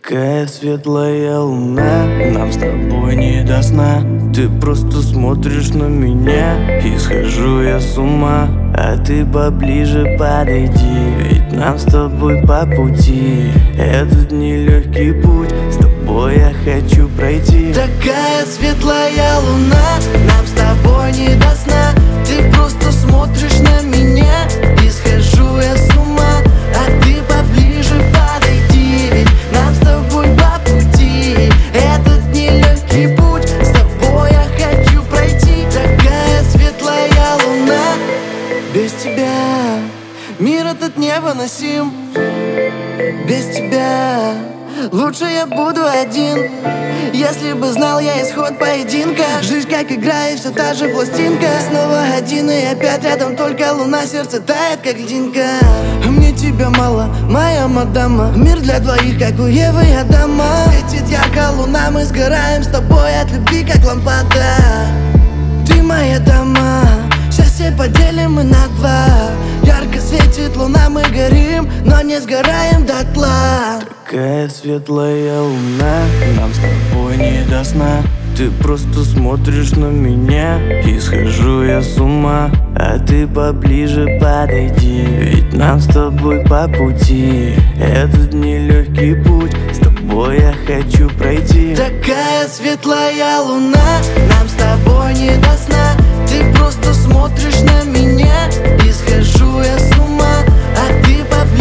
Такая светлая луна, нам с тобой не до сна. Ты просто смотришь на меня, и схожу я с ума. А ты поближе подойди, ведь нам с тобой по пути. Этот нелегкий путь, с тобой я хочу пройти. Такая светлая луна, нам с тобой не до сна. Ты просто смотришь на меня, и схожу я с ума. А ты поближе подойди, ведь нам с тобой по пути. Этот нелегкий путь, с тобой я хочу пройти. Такая светлая луна, без тебя мир этот невыносим. Без тебя лучше я буду один. Если бы знал я исход поединка. Жизнь как игра и все та же пластинка. Снова один и опять рядом только луна. Сердце тает как льдинка. Мне тебя мало, моя мадама. Мир для двоих, как у Евы и Адама. Светит ярко луна, мы сгораем с тобой от любви, как лампада. Ты моя дама, счастье поделим мы на два. Ярко светит луна, мы горим, но не сгораем дотла. Такая светлая луна, нам с тобой не до сна. Ты просто смотришь на меня, и схожу я с ума. А ты поближе подойди, ведь нам с тобой по пути. Этот нелегкий путь, с тобой я хочу пройти. Такая светлая луна, нам с тобой не до сна. Ты просто смотришь на меня, и схожу я с ума. А ты поближе